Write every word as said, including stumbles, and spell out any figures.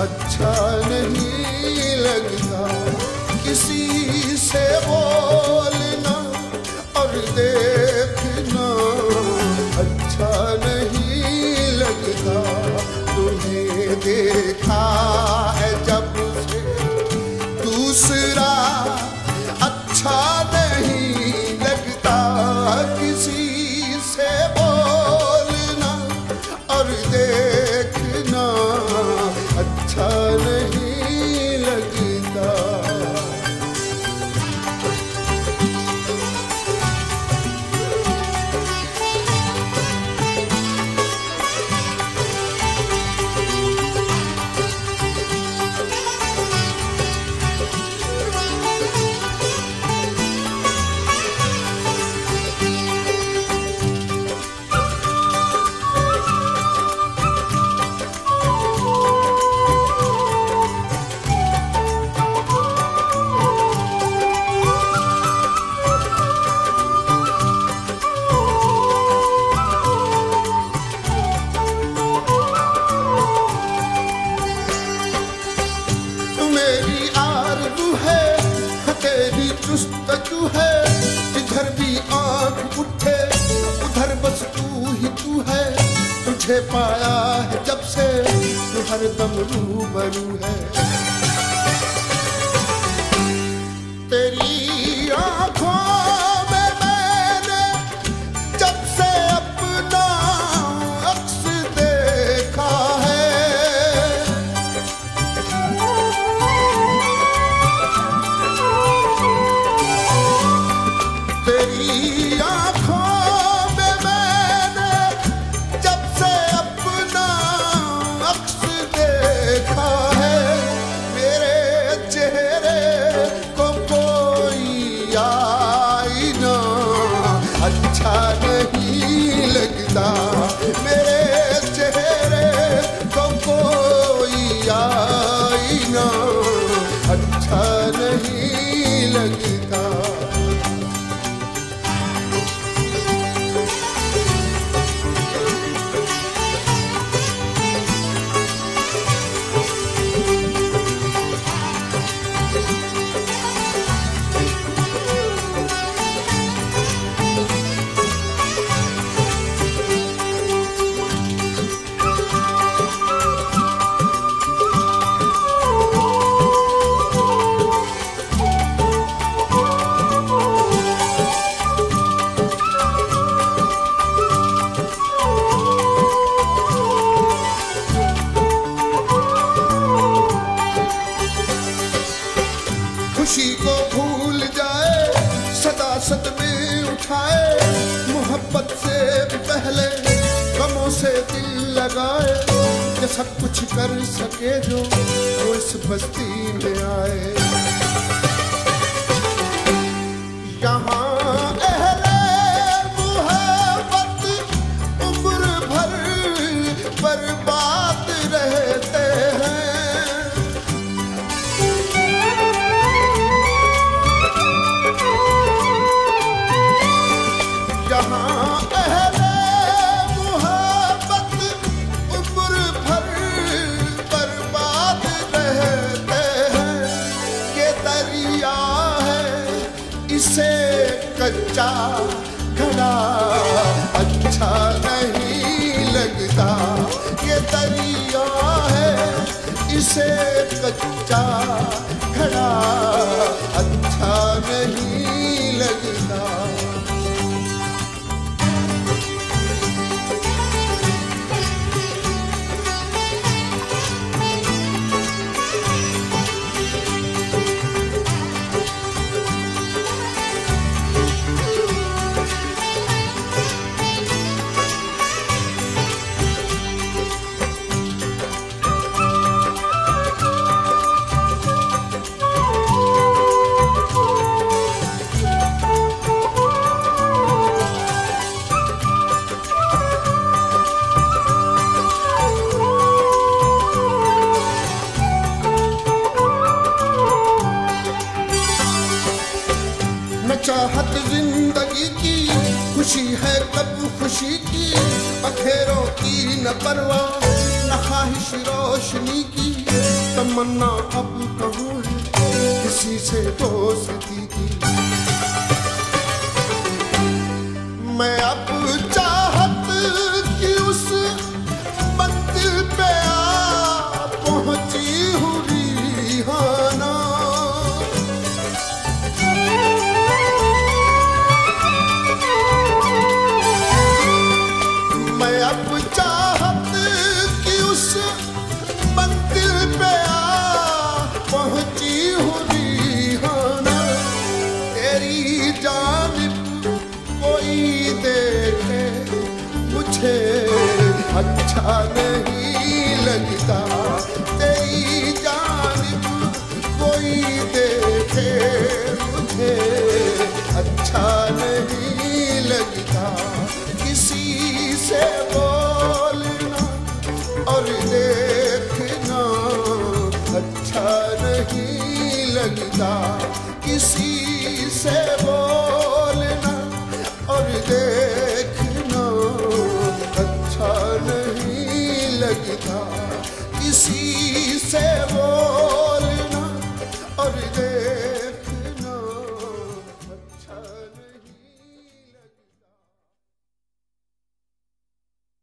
अच्छा नहीं लगता। किसी से बोलना और देखना अच्छा नहीं लगता। तुम्हें देखा है जब से दूसरा अच्छा नहीं लगता। किसी से बोलना और देखना अच्छा नहीं लगता। जुस्तजू है जिधर भी आँख उठे उधर बस तू ही तू है। तुझे पाया है जब से तू हरदम रूबरू है। तेरी आँखों में मैंने जब से अपना अक्स देखा है। तेरी आँखों में मैंने जब से अपना अक्स देखा है। मेरे चेहरे को कोई आईना अच्छा नहीं लगता। मेरे चेहरे को कोई आईना अच्छा नहीं लगता। खुशी को भूल जाए सदा सदमे उठाए। मोहब्बत से पहले गमों से दिल लगाए। ये सब कुछ कर सके जो वो इस बस्ती में आए। यहाँ अहले मोहब्बत उम्र भर बर्बाद रहते हैं। इसे कच्चा घड़ा अच्छा नहीं लगता। ये दरिया है इसे कच्चा घड़ा अच्छा नहीं लगता। चाहत जिंदगी की खुशी है कब खुशी की। अखेरों की न परवाह न ख्वाहिश रोशनी की तमन्ना अब कहूँ किसी से दोस्ती की। मैं अब चाहत कि उस मंजिल पे आ पहुंची हूँ रिहाना। मैं अब चाहत कि उस मंजिल पे आ पहुंची हूँ रिहाना। तेरी जानिब कोई देखे मुझे अच्छा नहीं लगता। तेरी जानिब कोई देखे मुझे अच्छा नहीं लगता। किसी से बोलना और देखना अच्छा नहीं लगता। किसी से बोलना